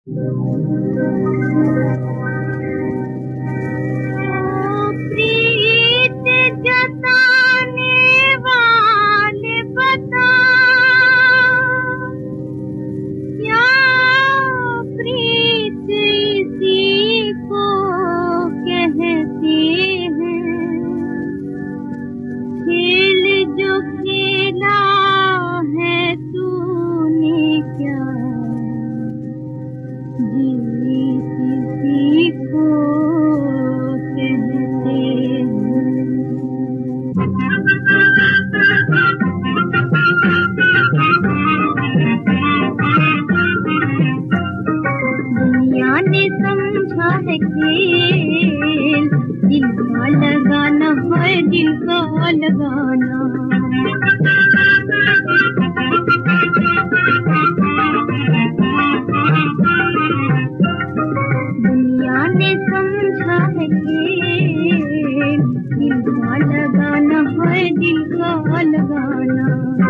प्रीत जताने वाले बता, क्या प्रीत इसी को कहते हैं? खेल जो खेला है तूने क्या जीत इसी को कहते हैं। दुनिया ने समझा है खेल, दिल का लगाना है दिल का लगाना। दुनिया ने समझा है खेल, दिल का लगाना है दिल का लगाना।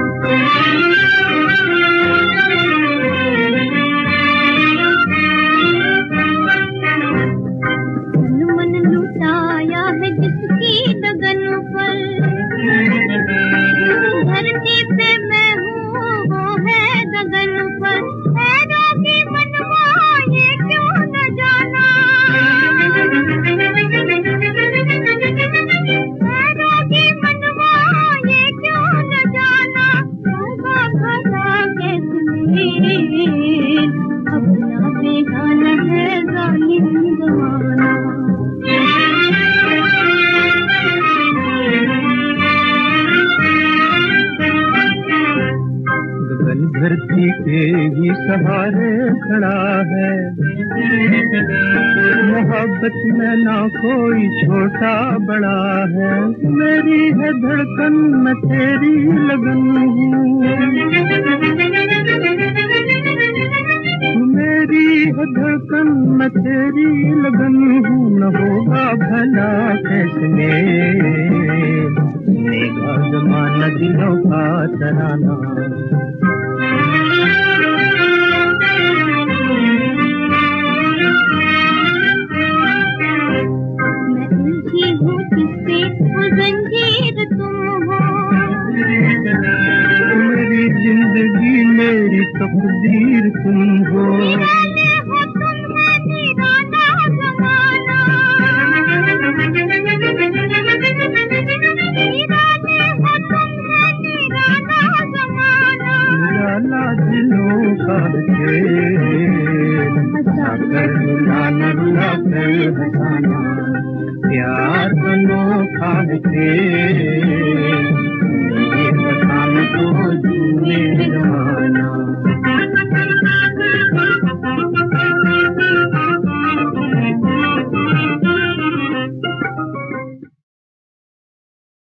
तन मन लुटाया है जिसकी लगन पर, धरती पे मैं हूँ वो है गगन पर। है रोगी मनवा ये क्यों न जाना, है रोगी मनवा ये क्यों न जाना। होगा भला कैसे अपना बेगाना है जालिम जमाना। गगन धरती के ही सहारे खड़ा है, मोहब्बत में ना कोई छोटा बड़ा है। मेरी है धड़कन मैं तेरी लगन हूँ, मेरी है धड़कन मैं तेरी लगन हूँ। न होगा भला कैसे सुनेगा ज़माना दिलों का तराना। मैं उलझी हूँ किससे वो जंजीर तुम हो, मेरी जिंदगी मेरी तकदीर तुम हो। दीवाने हो तुम है दीवाना जमाना। दीवाने हो तुम है दीवाना जमाना। निराला दिलों का खेल, हंसाकर रुलाना रुलाकर हंसाना। प्यार अनोखा है खेल।